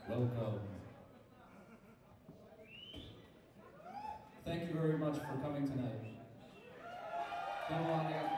Welcome. Thank you very much for coming tonight. Come on,